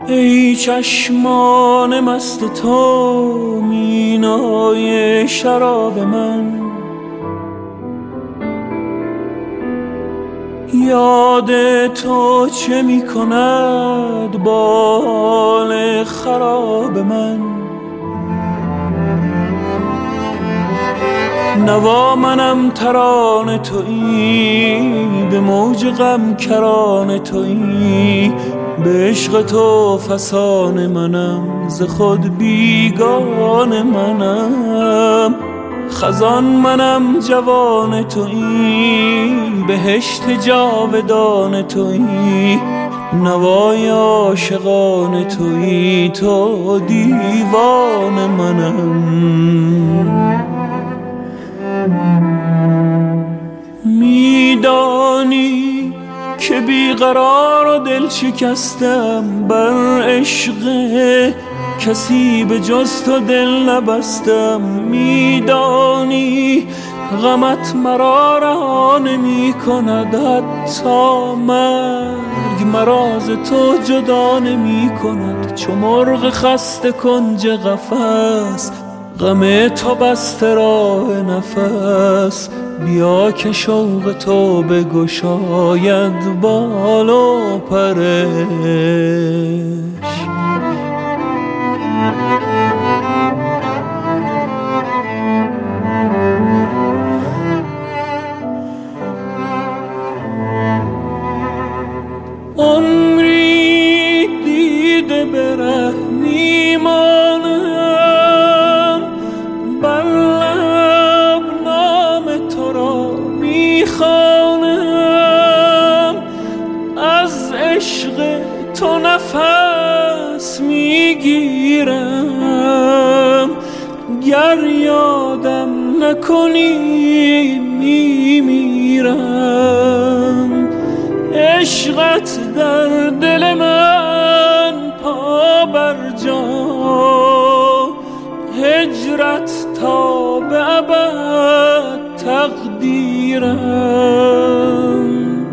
ای چشمان مست تو مینای شراب من، یاد تو چه می کند با حال خراب من. نوا منم ترانه تویی، به موج غم کرانه تویی، به عشق تو فسانه منم، ز خود بیگانه منم. خزان منم جوان تویی، بهشت جاودان تویی، نوای عاشقان تویی، تو دیوان منم. میدانی که بیقرار و دل شکستم بر عشق کسی به جز تو دل نبستم. میدانی غمت مرا رها نمی کند، حتی مرگ مرا ز تو جدا نمی کند. چو مرغ خسته کنج قفس، غم تو بسته راه نفس، بیا که شوق تو بگشاید بال و پرش. عمری دیده به ره میمانم، بر لب نام تو را میخوانم، از عشق تو نفس میگیرم، گر یادم نکنی میمیرم. عشقت در دل من پا بر جا، هجرت تا به ابد تقدیرم.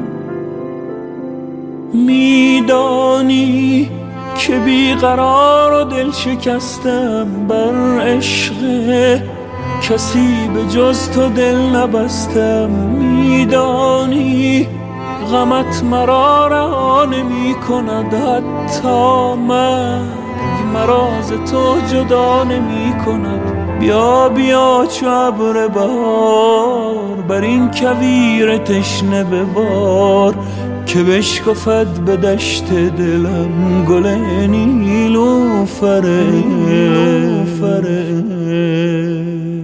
میدانی که بیقرار و دل شکستم بر عشق کسی به جز تو دل نبستم. میدانی غمت مرا رها نمی کند، حتی مرگ مرا ز تو جدا نمی کند. بیا بیا چو ابر بهار، بر این کویر تشنه ببار، که بشکفد به دشت دلم گل نیلوفر.